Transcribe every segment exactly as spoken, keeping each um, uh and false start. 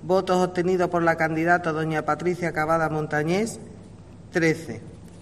Votos obtenidos por la candidata doña Patricia Cavada Montañés, trece.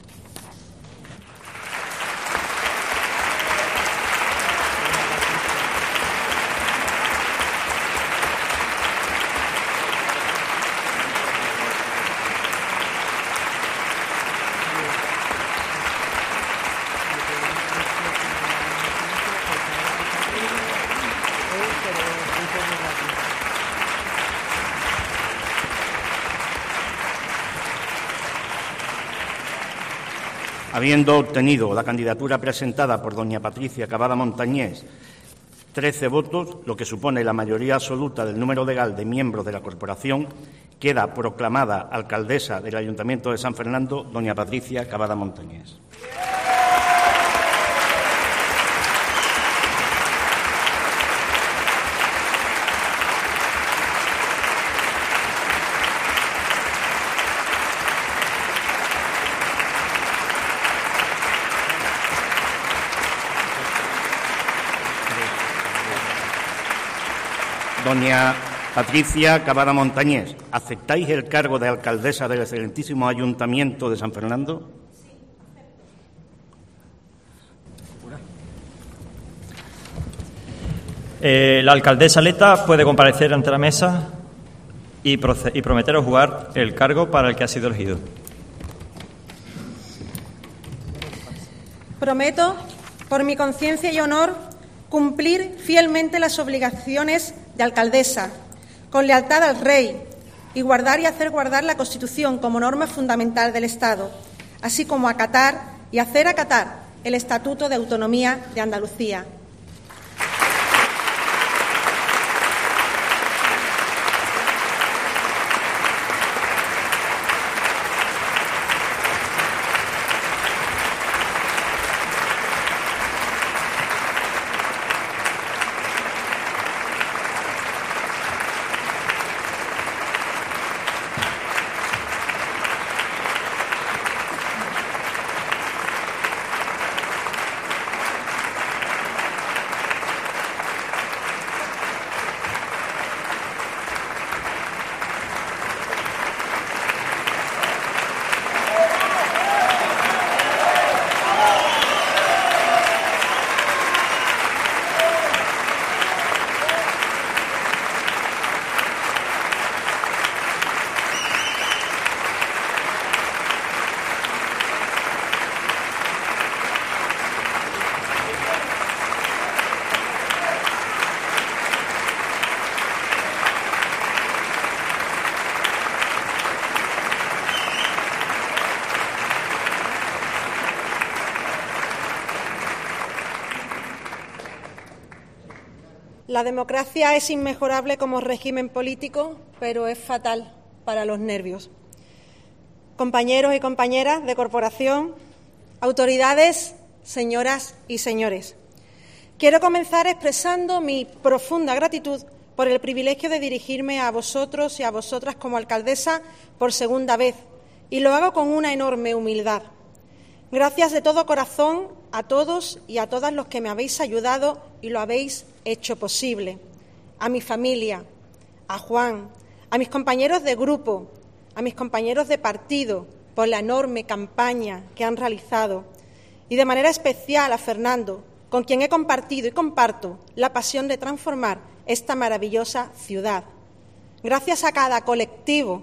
Habiendo obtenido la candidatura presentada por doña Patricia Cavada Montañés trece votos, lo que supone la mayoría absoluta del número legal de miembros de la corporación, queda proclamada alcaldesa del Ayuntamiento de San Fernando doña Patricia Cavada Montañés. Doña Patricia Cavada Montañés, ¿aceptáis el cargo de alcaldesa del excelentísimo Ayuntamiento de San Fernando? Sí, acepto. Eh, la alcaldesa electa puede comparecer ante la mesa y, y prometer jugar el cargo para el que ha sido elegido. Prometo, por mi conciencia y honor, cumplir fielmente las obligaciones de alcaldesa, con lealtad al Rey, y guardar y hacer guardar la Constitución como norma fundamental del Estado, así como acatar y hacer acatar el Estatuto de Autonomía de Andalucía. La democracia es inmejorable como régimen político, pero es fatal para los nervios. Compañeros y compañeras de corporación, autoridades, señoras y señores, quiero comenzar expresando mi profunda gratitud por el privilegio de dirigirme a vosotros y a vosotras como alcaldesa por segunda vez, y lo hago con una enorme humildad. Gracias de todo corazón a todos y a todas los que me habéis ayudado y lo habéis hecho posible. A mi familia, a Juan, a mis compañeros de grupo, a mis compañeros de partido, por la enorme campaña que han realizado, y de manera especial a Fernando, con quien he compartido y comparto la pasión de transformar esta maravillosa ciudad. Gracias a cada colectivo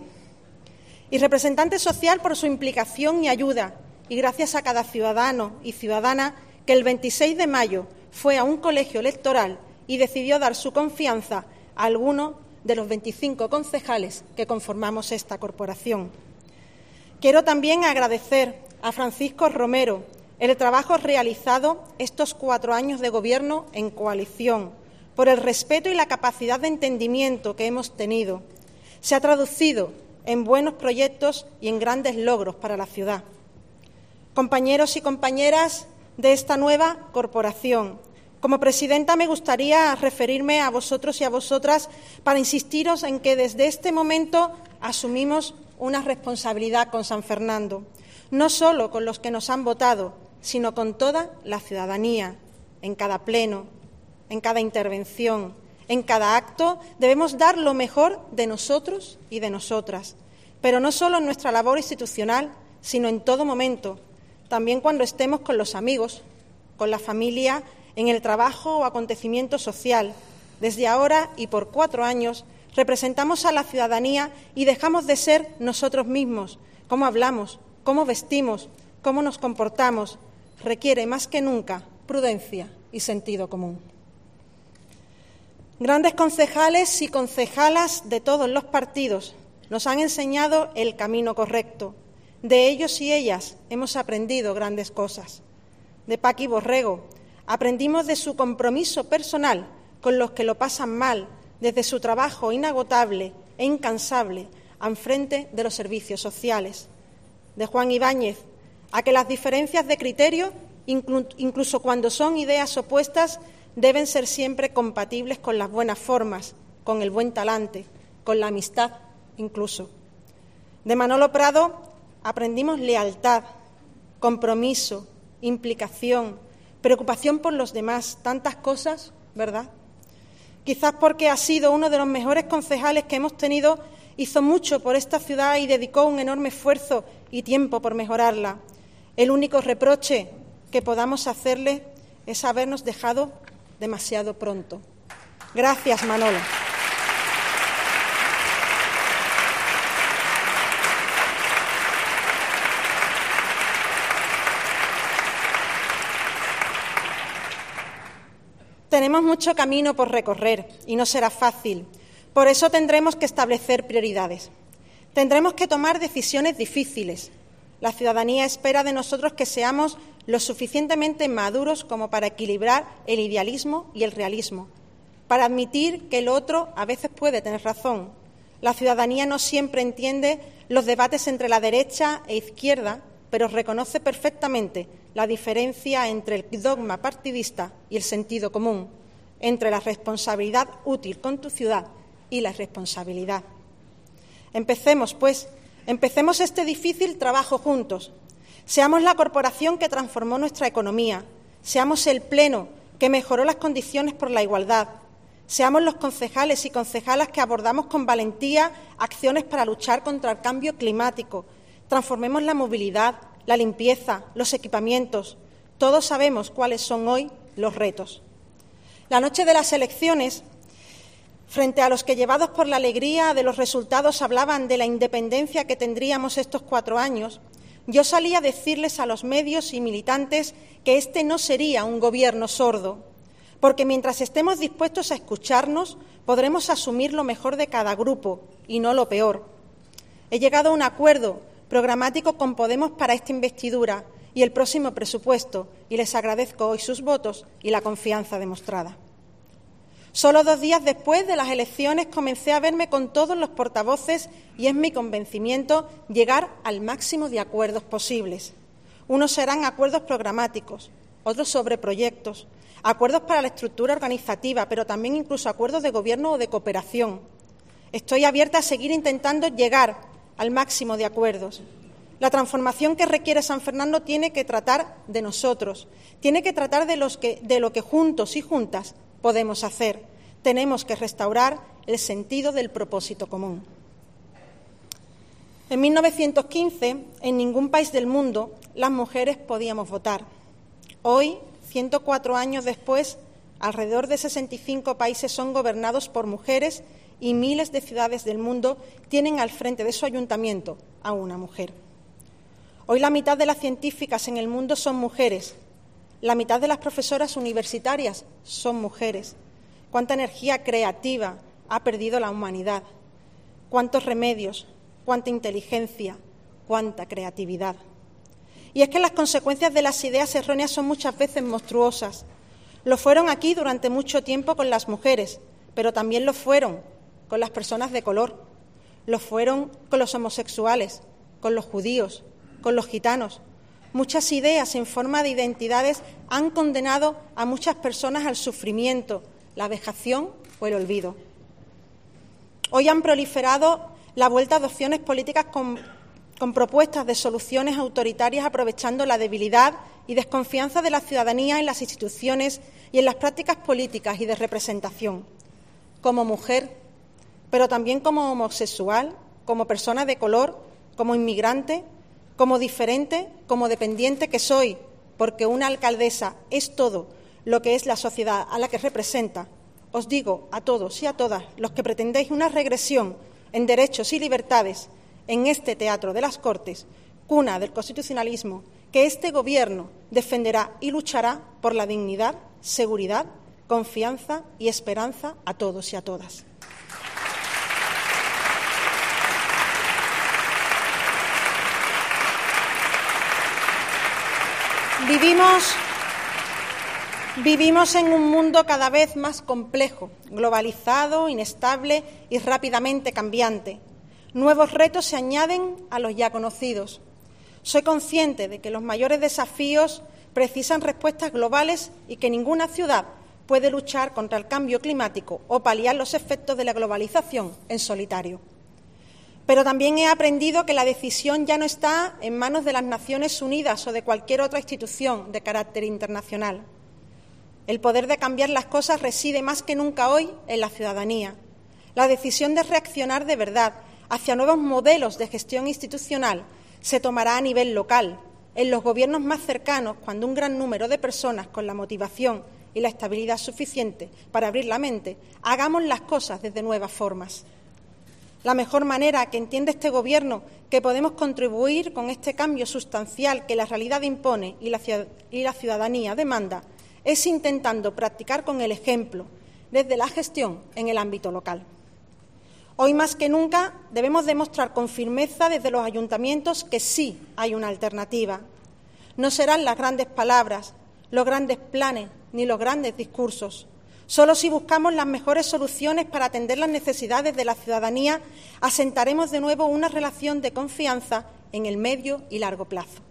y representante social por su implicación y ayuda, y gracias a cada ciudadano y ciudadana que el veintiséis de mayo fue a un colegio electoral y decidió dar su confianza a alguno de los veinticinco concejales que conformamos esta corporación. Quiero también agradecer a Francisco Romero el trabajo realizado estos cuatro años de Gobierno en coalición, por el respeto y la capacidad de entendimiento que hemos tenido. Se ha traducido en buenos proyectos y en grandes logros para la ciudad. Compañeros y compañeras de esta nueva corporación, como presidenta me gustaría referirme a vosotros y a vosotras para insistiros en que desde este momento asumimos una responsabilidad con San Fernando, no solo con los que nos han votado, sino con toda la ciudadanía, en cada pleno, en cada intervención, En cada acto debemos dar lo mejor de nosotros y de nosotras, pero no solo en nuestra labor institucional, sino en todo momento, también cuando estemos con los amigos, con la familia, en el trabajo o acontecimiento social. Desde ahora y por cuatro años representamos a la ciudadanía y dejamos de ser nosotros mismos. Cómo hablamos, cómo vestimos, cómo nos comportamos, requiere más que nunca prudencia y sentido común. Grandes concejales y concejalas de todos los partidos nos han enseñado el camino correcto. De ellos y ellas hemos aprendido grandes cosas. De Paqui Borrego aprendimos de su compromiso personal con los que lo pasan mal, desde su trabajo inagotable e incansable al frente de los servicios sociales. De Juan Ibáñez, a que las diferencias de criterio, incluso cuando son ideas opuestas, deben ser siempre compatibles con las buenas formas, con el buen talante, con la amistad incluso. De Manolo Prado aprendimos lealtad, compromiso, implicación, preocupación por los demás, tantas cosas, ¿verdad? Quizás porque ha sido uno de los mejores concejales que hemos tenido, hizo mucho por esta ciudad y dedicó un enorme esfuerzo y tiempo por mejorarla. El único reproche que podamos hacerle es habernos dejado demasiado pronto. Gracias, Manolo. Tenemos mucho camino por recorrer y no será fácil. Por eso tendremos que establecer prioridades. Tendremos que tomar decisiones difíciles. La ciudadanía espera de nosotros que seamos lo suficientemente maduros como para equilibrar el idealismo y el realismo, para admitir que el otro a veces puede tener razón. La ciudadanía no siempre entiende los debates entre la derecha e izquierda, pero reconoce perfectamente la diferencia entre el dogma partidista y el sentido común, entre la responsabilidad útil con tu ciudad y la irresponsabilidad. Empecemos, pues, empecemos este difícil trabajo juntos. Seamos la corporación que transformó nuestra economía, seamos el Pleno que mejoró las condiciones por la igualdad, seamos los concejales y concejalas que abordamos con valentía acciones para luchar contra el cambio climático, transformemos la movilidad, la limpieza, los equipamientos. Todos sabemos cuáles son hoy los retos. La noche de las elecciones, frente a los que, llevados por la alegría de los resultados, hablaban de la independencia que tendríamos estos cuatro años, yo salí a decirles a los medios y militantes que este no sería un gobierno sordo, porque mientras estemos dispuestos a escucharnos, podremos asumir lo mejor de cada grupo y no lo peor. He llegado a un acuerdo programático con Podemos para esta investidura y el próximo presupuesto, y les agradezco hoy sus votos y la confianza demostrada. Solo dos días después de las elecciones comencé a verme con todos los portavoces y es mi convencimiento llegar al máximo de acuerdos posibles. Unos serán acuerdos programáticos, otros sobre proyectos, acuerdos para la estructura organizativa, pero también incluso acuerdos de gobierno o de cooperación. Estoy abierta a seguir intentando llegar al máximo de acuerdos. La transformación que requiere San Fernando tiene que tratar de nosotros, tiene que tratar de, los que, de lo que juntos y juntas podemos hacer. Tenemos que restaurar el sentido del propósito común. En mil novecientos quince, en ningún país del mundo, las mujeres podíamos votar. Hoy, ciento cuatro años después, alrededor de sesenta y cinco países son gobernados por mujeres y miles de ciudades del mundo tienen al frente de su ayuntamiento a una mujer. Hoy la mitad de las científicas en el mundo son mujeres, la mitad de las profesoras universitarias son mujeres. Cuánta energía creativa ha perdido la humanidad, cuántos remedios, cuánta inteligencia, cuánta creatividad. Y es que las consecuencias de las ideas erróneas son muchas veces monstruosas. Lo fueron aquí durante mucho tiempo con las mujeres, pero también lo fueron con las personas de color, lo fueron con los homosexuales, con los judíos, con los gitanos. Muchas ideas en forma de identidades han condenado a muchas personas al sufrimiento, la vejación o el olvido. Hoy han proliferado la vuelta de opciones políticas con, con propuestas de soluciones autoritarias aprovechando la debilidad y desconfianza de la ciudadanía en las instituciones y en las prácticas políticas y de representación. como mujer, pero también como homosexual, como persona de color, como inmigrante, como diferente, como dependiente que soy, porque una alcaldesa es todo lo que es la sociedad a la que representa. Os digo a todos y a todas los que pretendéis una regresión en derechos y libertades en este teatro de las Cortes, cuna del constitucionalismo, que este Gobierno defenderá y luchará por la dignidad, seguridad, confianza y esperanza a todos y a todas. Vivimos, vivimos en un mundo cada vez más complejo, globalizado, inestable y rápidamente cambiante. Nuevos retos se añaden a los ya conocidos. Soy consciente de que los mayores desafíos precisan respuestas globales y que ninguna ciudad puede luchar contra el cambio climático o paliar los efectos de la globalización en solitario. Pero también he aprendido que la decisión ya no está en manos de las Naciones Unidas o de cualquier otra institución de carácter internacional. El poder de cambiar las cosas reside más que nunca hoy en la ciudadanía. La decisión de reaccionar de verdad hacia nuevos modelos de gestión institucional se tomará a nivel local, en los gobiernos más cercanos, cuando un gran número de personas con la motivación y la estabilidad suficiente para abrir la mente hagamos las cosas desde nuevas formas. La mejor manera que entiende este Gobierno que podemos contribuir con este cambio sustancial que la realidad impone y la, y la ciudadanía demanda es intentando practicar con el ejemplo desde la gestión en el ámbito local. Hoy más que nunca debemos demostrar con firmeza desde los ayuntamientos que sí hay una alternativa. No serán las grandes palabras, los grandes planes ni los grandes discursos. Solo si buscamos las mejores soluciones para atender las necesidades de la ciudadanía, asentaremos de nuevo una relación de confianza en el medio y largo plazo.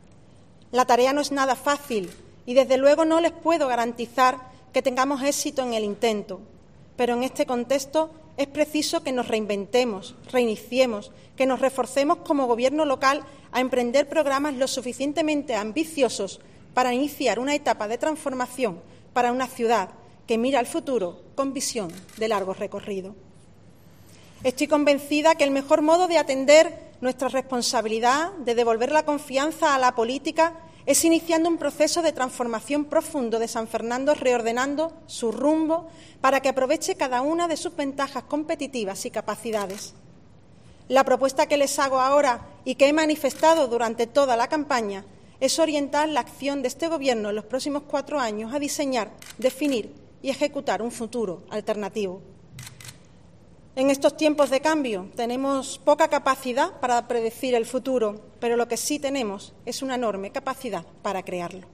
La tarea no es nada fácil y, desde luego, no les puedo garantizar que tengamos éxito en el intento, pero en este contexto es preciso que nos reinventemos, reiniciemos, que nos reforcemos como Gobierno local a emprender programas lo suficientemente ambiciosos para iniciar una etapa de transformación para una ciudad que mira al futuro con visión de largo recorrido. Estoy convencida que el mejor modo de atender nuestra responsabilidad, de devolver la confianza a la política, es iniciando un proceso de transformación profundo de San Fernando, reordenando su rumbo para que aproveche cada una de sus ventajas competitivas y capacidades. La propuesta que les hago ahora y que he manifestado durante toda la campaña es orientar la acción de este Gobierno en los próximos cuatro años a diseñar, definir y ejecutar un futuro alternativo. En estos tiempos de cambio tenemos poca capacidad para predecir el futuro, pero lo que sí tenemos es una enorme capacidad para crearlo.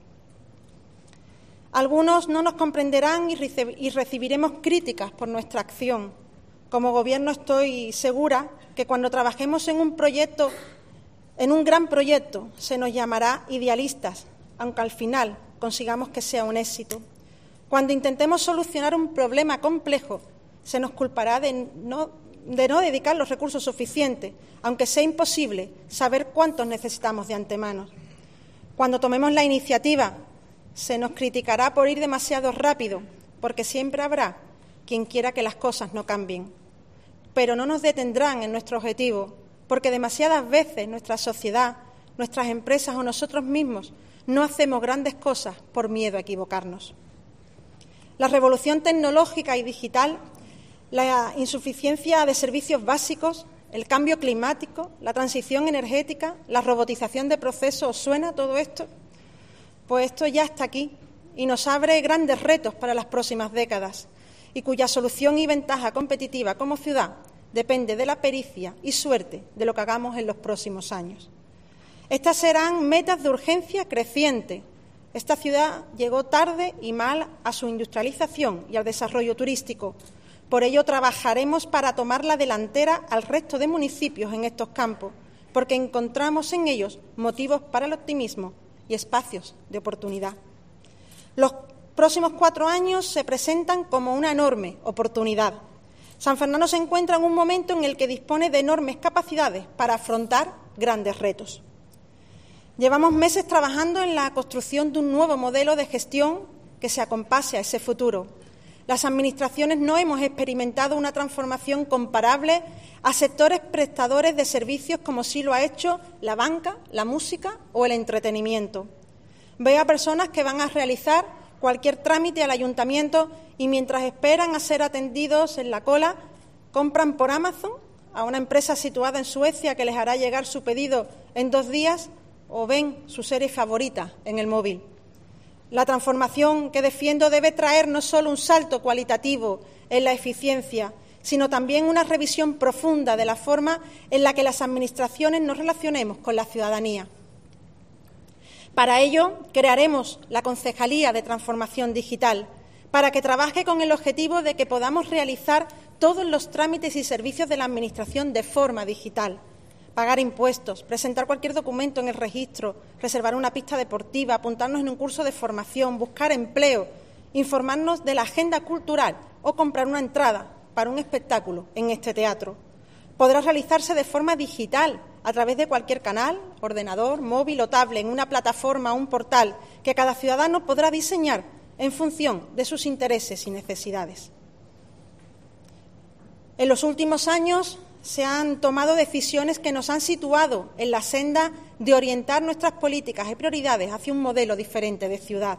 Algunos no nos comprenderán y recibiremos críticas por nuestra acción. Como Gobierno estoy segura que cuando trabajemos en un proyecto, en un gran proyecto, se nos llamará idealistas, aunque al final consigamos que sea un éxito. Cuando intentemos solucionar un problema complejo, se nos culpará de no, de no dedicar los recursos suficientes, aunque sea imposible saber cuántos necesitamos de antemano. Cuando tomemos la iniciativa, se nos criticará por ir demasiado rápido, porque siempre habrá quien quiera que las cosas no cambien. Pero no nos detendrán en nuestro objetivo, porque demasiadas veces nuestra sociedad, nuestras empresas o nosotros mismos no hacemos grandes cosas por miedo a equivocarnos. La revolución tecnológica y digital, la insuficiencia de servicios básicos, el cambio climático, la transición energética, la robotización de procesos, ¿os suena todo esto? Pues esto ya está aquí y nos abre grandes retos para las próximas décadas y cuya solución y ventaja competitiva como ciudad depende de la pericia y suerte de lo que hagamos en los próximos años. Estas serán metas de urgencia creciente. Esta ciudad llegó tarde y mal a su industrialización y al desarrollo turístico. Por ello, trabajaremos para tomar la delantera al resto de municipios en estos campos, porque encontramos en ellos motivos para el optimismo y espacios de oportunidad. Los próximos cuatro años se presentan como una enorme oportunidad. San Fernando se encuentra en un momento en el que dispone de enormes capacidades para afrontar grandes retos. Llevamos meses trabajando en la construcción de un nuevo modelo de gestión que se acompase a ese futuro. Las Administraciones no hemos experimentado una transformación comparable a sectores prestadores de servicios como sí lo ha hecho la banca, la música o el entretenimiento. Veo a personas que van a realizar cualquier trámite al ayuntamiento y mientras esperan a ser atendidos en la cola, compran por Amazon a una empresa situada en Suecia que les hará llegar su pedido en dos días o ven su serie favorita en el móvil. La transformación que defiendo debe traer no solo un salto cualitativo en la eficiencia, sino también una revisión profunda de la forma en la que las Administraciones nos relacionemos con la ciudadanía. Para ello, crearemos la Concejalía de Transformación Digital, para que trabaje con el objetivo de que podamos realizar todos los trámites y servicios de la Administración de forma digital. Pagar impuestos, presentar cualquier documento en el registro, reservar una pista deportiva, apuntarnos en un curso de formación, buscar empleo, informarnos de la agenda cultural o comprar una entrada para un espectáculo en este teatro. Podrá realizarse de forma digital, a través de cualquier canal, ordenador, móvil o tablet, en una plataforma o un portal que cada ciudadano podrá diseñar en función de sus intereses y necesidades. En los últimos años se han tomado decisiones que nos han situado en la senda de orientar nuestras políticas y prioridades hacia un modelo diferente de ciudad.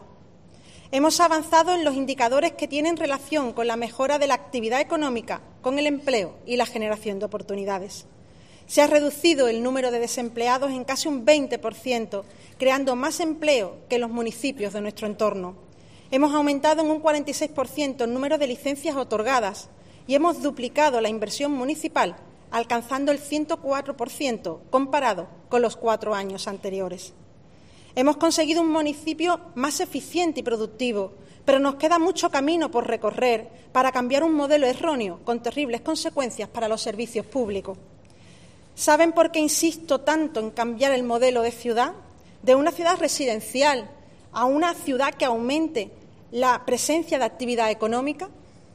Hemos avanzado en los indicadores que tienen relación con la mejora de la actividad económica, con el empleo y la generación de oportunidades. Se ha reducido el número de desempleados en casi un veinte por ciento, creando más empleo que los municipios de nuestro entorno. Hemos aumentado en un cuarenta y seis por ciento el número de licencias otorgadas y hemos duplicado la inversión municipal, alcanzando el ciento cuatro por ciento comparado con los cuatro años anteriores. Hemos conseguido un municipio más eficiente y productivo, pero nos queda mucho camino por recorrer para cambiar un modelo erróneo con terribles consecuencias para los servicios públicos. ¿Saben por qué insisto tanto en cambiar el modelo de ciudad? De una ciudad residencial a una ciudad que aumente la presencia de actividad económica,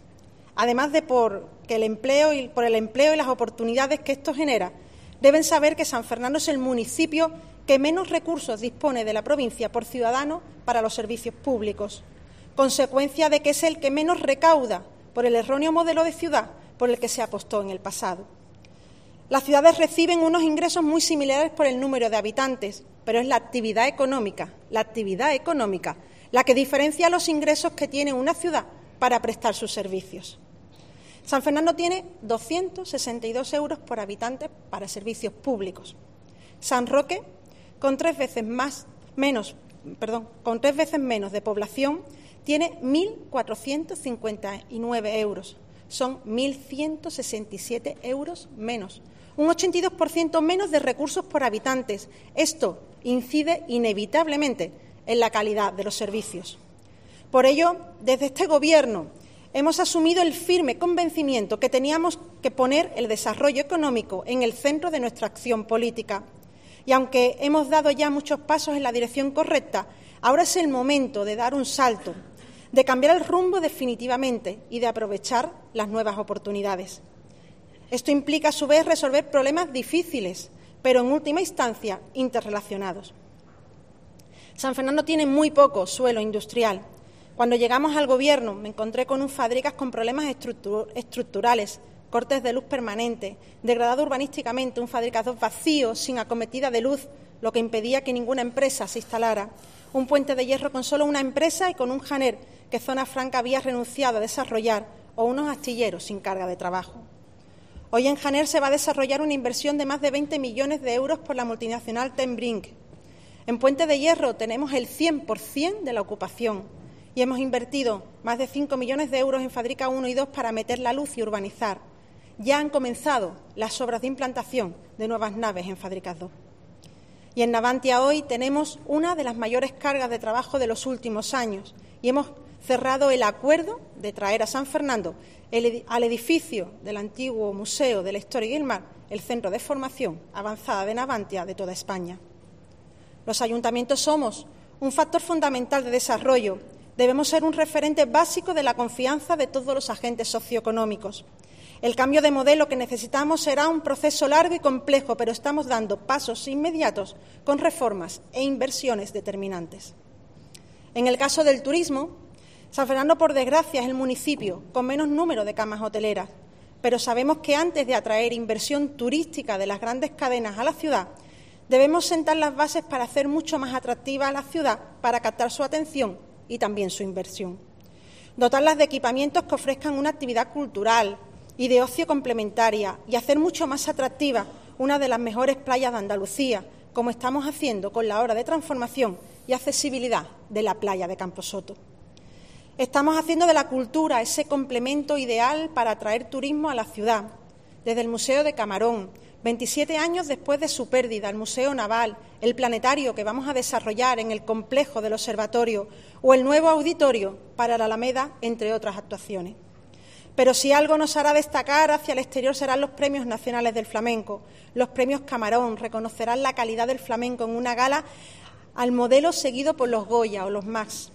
además de por, que el empleo y, por el empleo y las oportunidades que esto genera. Deben saber que San Fernando es el municipio que menos recursos dispone de la provincia por ciudadano para los servicios públicos, consecuencia de que es el que menos recauda por el erróneo modelo de ciudad por el que se apostó en el pasado. Las ciudades reciben unos ingresos muy similares por el número de habitantes, pero es la actividad económica, la actividad económica, la que diferencia los ingresos que tiene una ciudad para prestar sus servicios. San Fernando tiene doscientos sesenta y dos euros por habitante para servicios públicos. San Roque, con tres veces más, menos, perdón, con tres veces menos de población, tiene mil cuatrocientos cincuenta y nueve euros. Son mil ciento sesenta y siete euros menos. Un ochenta y dos por ciento menos de recursos por habitantes. Esto incide inevitablemente en la calidad de los servicios. Por ello, desde este Gobierno hemos asumido el firme convencimiento que teníamos que poner el desarrollo económico en el centro de nuestra acción política. Y aunque hemos dado ya muchos pasos en la dirección correcta, ahora es el momento de dar un salto, de cambiar el rumbo definitivamente y de aprovechar las nuevas oportunidades. Esto implica, a su vez, resolver problemas difíciles, pero en última instancia interrelacionados. San Fernando tiene muy poco suelo industrial. Cuando llegamos al Gobierno me encontré con un Fábricas con problemas estructurales, cortes de luz permanentes, degradado urbanísticamente, un Fábricas dos vacío, sin acometida de luz, lo que impedía que ninguna empresa se instalara, un puente de hierro con solo una empresa y con un Janer que Zona Franca había renunciado a desarrollar, o unos astilleros sin carga de trabajo. Hoy en Janer se va a desarrollar una inversión de más de veinte millones de euros por la multinacional Ten Brink. En Puente de Hierro tenemos el cien por cien de la ocupación y hemos invertido más de cinco millones de euros en Fábrica uno y dos para meter la luz y urbanizar. Ya han comenzado las obras de implantación de nuevas naves en Fábricas dos. Y en Navantia hoy tenemos una de las mayores cargas de trabajo de los últimos años y hemos cerrado el acuerdo de traer a San Fernando el, al edificio del antiguo Museo de la Historia y el Mar, el centro de formación avanzada de Navantia de toda España. Los ayuntamientos somos un factor fundamental de desarrollo. Debemos ser un referente básico de la confianza de todos los agentes socioeconómicos. El cambio de modelo que necesitamos será un proceso largo y complejo, pero estamos dando pasos inmediatos con reformas e inversiones determinantes. En el caso del turismo, San Fernando, por desgracia, es el municipio con menos número de camas hoteleras, pero sabemos que antes de atraer inversión turística de las grandes cadenas a la ciudad, debemos sentar las bases para hacer mucho más atractiva a la ciudad, para captar su atención y también su inversión. Dotarlas de equipamientos que ofrezcan una actividad cultural y de ocio complementaria y hacer mucho más atractiva una de las mejores playas de Andalucía, como estamos haciendo con la obra de transformación y accesibilidad de la playa de Camposoto. Estamos haciendo de la cultura ese complemento ideal para atraer turismo a la ciudad. Desde el Museo de Camarón, veintisiete años después de su pérdida, el Museo Naval, el planetario que vamos a desarrollar en el complejo del observatorio o el nuevo auditorio para la Alameda, entre otras actuaciones. Pero si algo nos hará destacar hacia el exterior serán los premios nacionales del flamenco. Los premios Camarón reconocerán la calidad del flamenco en una gala al modelo seguido por los Goya o los Max.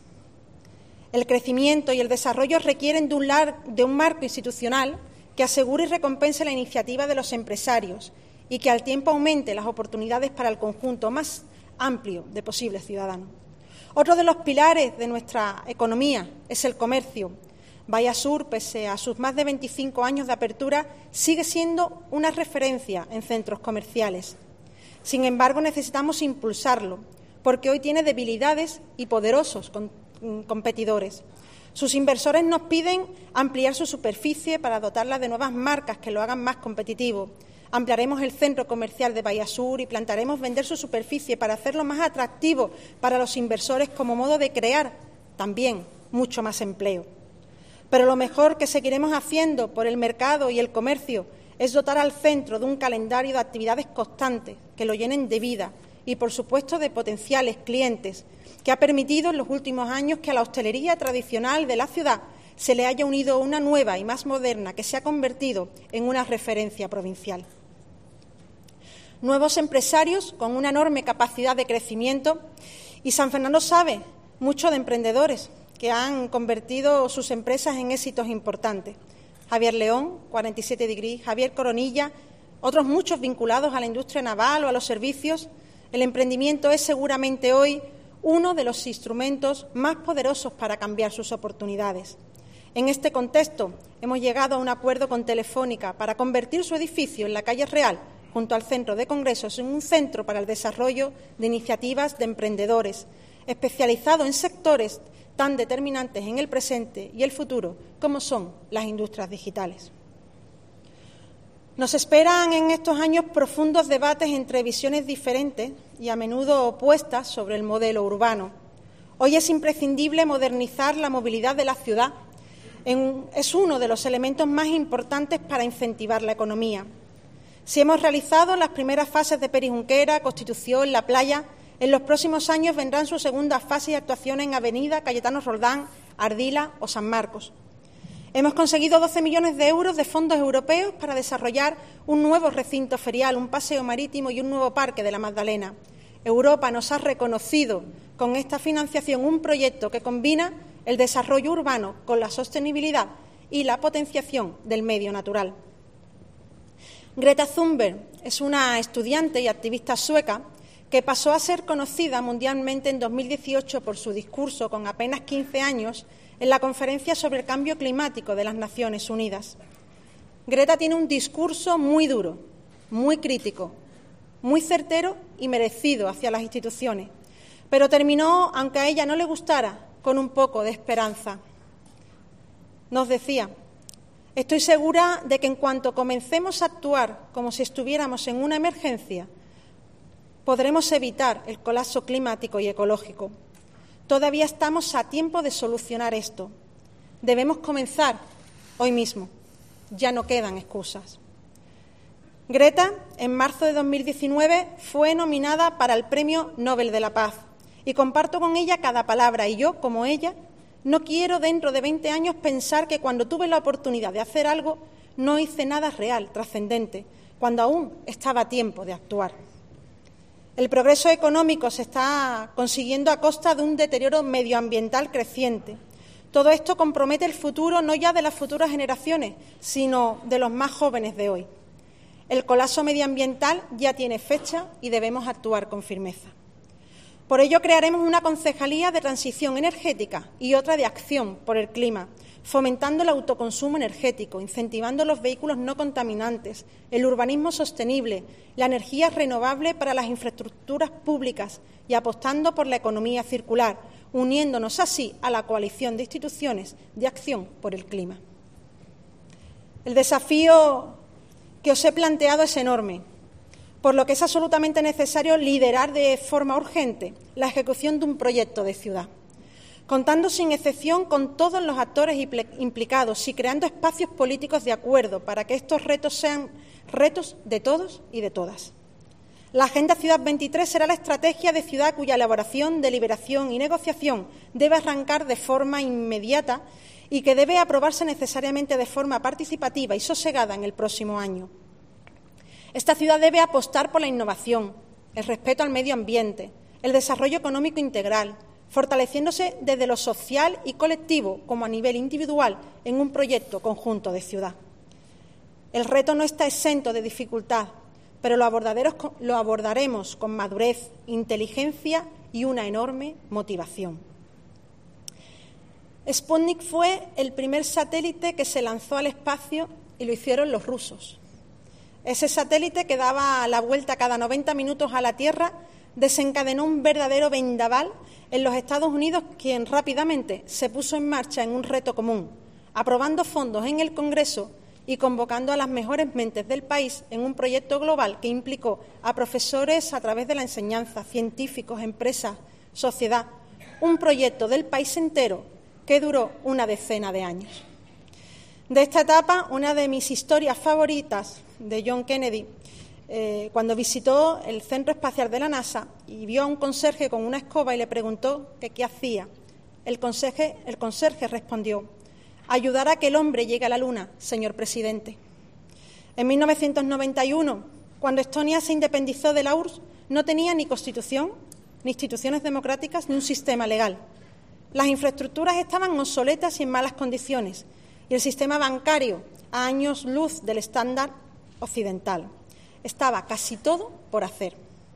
El crecimiento y el desarrollo requieren de un, lar, de un marco institucional que asegure y recompense la iniciativa de los empresarios y que al tiempo aumente las oportunidades para el conjunto más amplio de posibles ciudadanos. Otro de los pilares de nuestra economía es el comercio. Bahía Sur, pese a sus más de veinticinco años de apertura, sigue siendo una referencia en centros comerciales. Sin embargo, necesitamos impulsarlo, porque hoy tiene debilidades y poderosos competidores. Sus inversores nos piden ampliar su superficie para dotarla de nuevas marcas que lo hagan más competitivo. Ampliaremos el centro comercial de Bahía Sur y plantaremos vender su superficie para hacerlo más atractivo para los inversores como modo de crear también mucho más empleo. Pero lo mejor que seguiremos haciendo por el mercado y el comercio es dotar al centro de un calendario de actividades constantes que lo llenen de vida y, por supuesto, de potenciales clientes, que ha permitido en los últimos años que a la hostelería tradicional de la ciudad se le haya unido una nueva y más moderna que se ha convertido en una referencia provincial. Nuevos empresarios con una enorme capacidad de crecimiento, y San Fernando sabe mucho de emprendedores que han convertido sus empresas en éxitos importantes. Javier León, cuarenta y siete Degrees, Javier Coronilla, otros muchos vinculados a la industria naval o a los servicios. El emprendimiento es seguramente hoy uno de los instrumentos más poderosos para cambiar sus oportunidades. En este contexto, hemos llegado a un acuerdo con Telefónica para convertir su edificio en la calle Real, junto al Centro de Congresos, en un centro para el desarrollo de iniciativas de emprendedores, especializado en sectores tan determinantes en el presente y el futuro como son las industrias digitales. Nos esperan en estos años profundos debates entre visiones diferentes y a menudo opuestas sobre el modelo urbano. Hoy es imprescindible modernizar la movilidad de la ciudad. En, es uno de los elementos más importantes para incentivar la economía. Si hemos realizado las primeras fases de Perijunquera, Constitución, La Playa, en los próximos años vendrán sus segundas fases y actuaciones en Avenida, Cayetano Roldán, Ardila o San Marcos. Hemos conseguido doce millones de euros de fondos europeos para desarrollar un nuevo recinto ferial, un paseo marítimo y un nuevo parque de la Magdalena. Europa nos ha reconocido con esta financiación un proyecto que combina el desarrollo urbano con la sostenibilidad y la potenciación del medio natural. Greta Thunberg es una estudiante y activista sueca que pasó a ser conocida mundialmente en dos mil dieciocho por su discurso con apenas quince años en la Conferencia sobre el Cambio Climático de las Naciones Unidas. Greta tiene un discurso muy duro, muy crítico, muy certero y merecido hacia las instituciones, pero terminó, aunque a ella no le gustara, con un poco de esperanza. Nos decía: estoy segura de que en cuanto comencemos a actuar como si estuviéramos en una emergencia, podremos evitar el colapso climático y ecológico. Todavía estamos a tiempo de solucionar esto. Debemos comenzar hoy mismo. Ya no quedan excusas. Greta, en marzo de dos mil diecinueve, fue nominada para el Premio Nobel de la Paz y comparto con ella cada palabra. Y yo, como ella, no quiero dentro de veinte años pensar que cuando tuve la oportunidad de hacer algo no hice nada real, trascendente, cuando aún estaba a tiempo de actuar. El progreso económico se está consiguiendo a costa de un deterioro medioambiental creciente. Todo esto compromete el futuro no ya de las futuras generaciones, sino de los más jóvenes de hoy. El colapso medioambiental ya tiene fecha y debemos actuar con firmeza. Por ello, crearemos una concejalía de transición energética y otra de acción por el clima, fomentando el autoconsumo energético, incentivando los vehículos no contaminantes, el urbanismo sostenible, la energía renovable para las infraestructuras públicas y apostando por la economía circular, uniéndonos así a la coalición de instituciones de acción por el clima. El desafío que os he planteado es enorme, por lo que es absolutamente necesario liderar de forma urgente la ejecución de un proyecto de ciudad, contando sin excepción con todos los actores implicados y creando espacios políticos de acuerdo para que estos retos sean retos de todos y de todas. La Agenda Ciudad veintitrés será la estrategia de ciudad cuya elaboración, deliberación y negociación debe arrancar de forma inmediata y que debe aprobarse necesariamente de forma participativa y sosegada en el próximo año. Esta ciudad debe apostar por la innovación, el respeto al medio ambiente, el desarrollo económico integral, fortaleciéndose desde lo social y colectivo como a nivel individual en un proyecto conjunto de ciudad. El reto no está exento de dificultad, pero lo abordaremos con madurez, inteligencia y una enorme motivación. Sputnik fue el primer satélite que se lanzó al espacio y lo hicieron los rusos. Ese satélite, que daba la vuelta cada noventa minutos a la Tierra, desencadenó un verdadero vendaval en los Estados Unidos, quien rápidamente se puso en marcha en un reto común, aprobando fondos en el Congreso y convocando a las mejores mentes del país en un proyecto global que implicó a profesores a través de la enseñanza, científicos, empresas, sociedad, un proyecto del país entero que duró una decena de años. De esta etapa, una de mis historias favoritas de John Kennedy, eh, cuando visitó el Centro Espacial de la NASA y vio a un conserje con una escoba y le preguntó que qué hacía. El conserje, el conserje respondió: ayudar a que el hombre llegue a la Luna, señor presidente. En mil novecientos noventa y uno, cuando Estonia se independizó de la U R S S, no tenía ni constitución, ni instituciones democráticas, ni un sistema legal. Las infraestructuras estaban obsoletas y en malas condiciones, y el sistema bancario, a años luz del estándar occidental. Estaba casi todo por hacer.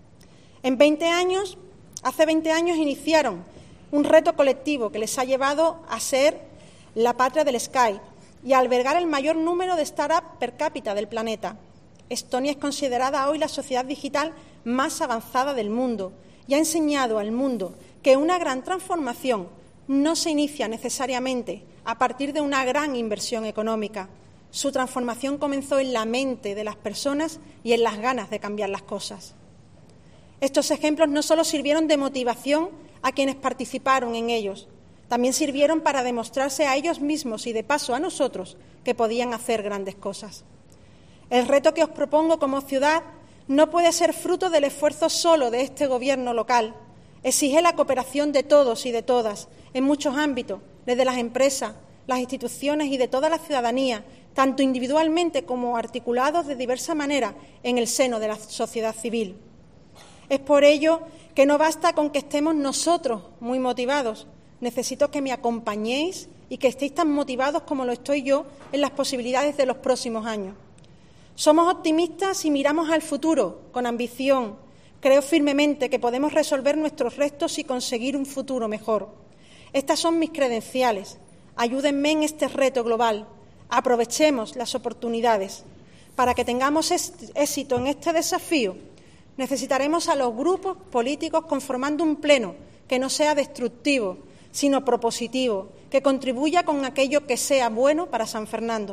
En veinte años, hace veinte años iniciaron un reto colectivo que les ha llevado a ser la patria del Skype y a albergar el mayor número de startups per cápita del planeta. Estonia es considerada hoy la sociedad digital más avanzada del mundo y ha enseñado al mundo que una gran transformación no se inicia necesariamente a partir de una gran inversión económica. Su transformación comenzó en la mente de las personas y en las ganas de cambiar las cosas. Estos ejemplos no solo sirvieron de motivación a quienes participaron en ellos, también sirvieron para demostrarse a ellos mismos y, de paso, a nosotros que podían hacer grandes cosas. El reto que os propongo como ciudad no puede ser fruto del esfuerzo solo de este Gobierno local. Exige la cooperación de todos y de todas, en muchos ámbitos, desde las empresas, las instituciones y de toda la ciudadanía, tanto individualmente como articulados de diversa manera en el seno de la sociedad civil. Es por ello que no basta con que estemos nosotros muy motivados. Necesito que me acompañéis y que estéis tan motivados como lo estoy yo en las posibilidades de los próximos años. Somos optimistas y miramos al futuro con ambición. Creo firmemente que podemos resolver nuestros retos y conseguir un futuro mejor. Estas son mis credenciales. Ayúdenme en este reto global. Aprovechemos las oportunidades. Para que tengamos éxito en este desafío, necesitaremos a los grupos políticos conformando un pleno que no sea destructivo, sino propositivo, que contribuya con aquello que sea bueno para San Fernando.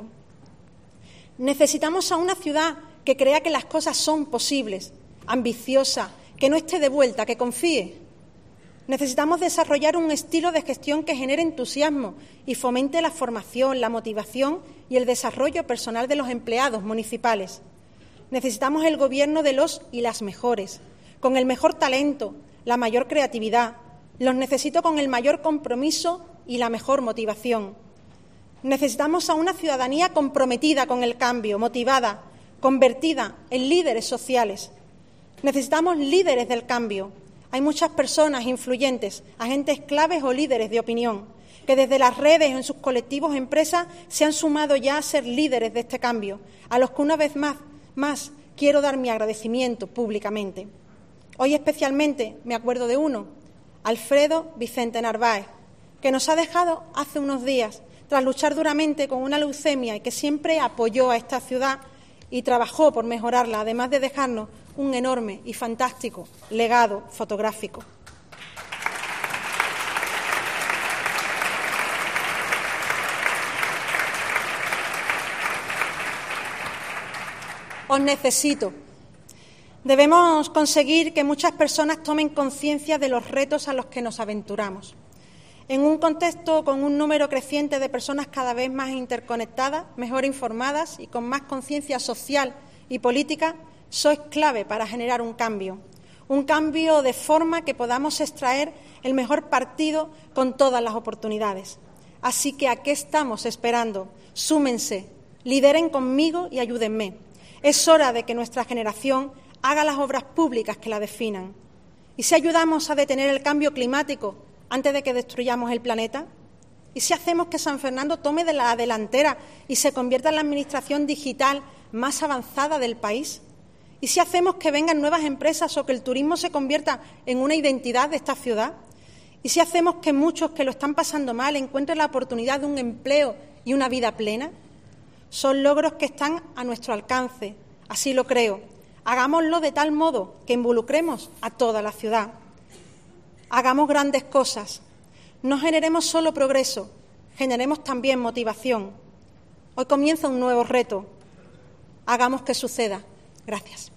Necesitamos a una ciudad que crea que las cosas son posibles, ambiciosa, que no esté de vuelta, que confíe. Necesitamos desarrollar un estilo de gestión que genere entusiasmo y fomente la formación, la motivación y el desarrollo personal de los empleados municipales. Necesitamos el gobierno de los y las mejores, con el mejor talento, la mayor creatividad. Los necesito con el mayor compromiso y la mejor motivación. Necesitamos a una ciudadanía comprometida con el cambio, motivada, convertida en líderes sociales. Necesitamos líderes del cambio. Hay muchas personas influyentes, agentes claves o líderes de opinión, que desde las redes o en sus colectivos o empresas se han sumado ya a ser líderes de este cambio, a los que una vez más, más quiero dar mi agradecimiento públicamente. Hoy especialmente me acuerdo de uno, Alfredo Vicente Narváez, que nos ha dejado hace unos días, tras luchar duramente con una leucemia y que siempre apoyó a esta ciudad y trabajó por mejorarla, además de dejarnos un enorme y fantástico legado fotográfico. Os necesito. Debemos conseguir que muchas personas tomen conciencia de los retos a los que nos aventuramos. En un contexto con un número creciente de personas cada vez más interconectadas, mejor informadas y con más conciencia social y política, sois clave para generar un cambio. Un cambio de forma que podamos extraer el mejor partido con todas las oportunidades. Así que, ¿a qué estamos esperando? Súmense, lideren conmigo y ayúdenme. Es hora de que nuestra generación haga las obras públicas que la definan. ¿Y si ayudamos a detener el cambio climático antes de que destruyamos el planeta? ¿Y si hacemos que San Fernando tome de la delantera y se convierta en la administración digital más avanzada del país? ¿Y si hacemos que vengan nuevas empresas o que el turismo se convierta en una identidad de esta ciudad? ¿Y si hacemos que muchos que lo están pasando mal encuentren la oportunidad de un empleo y una vida plena? Son logros que están a nuestro alcance, así lo creo. Hagámoslo de tal modo que involucremos a toda la ciudad. Hagamos grandes cosas. No generemos solo progreso, generemos también motivación. Hoy comienza un nuevo reto. Hagamos que suceda. Gracias.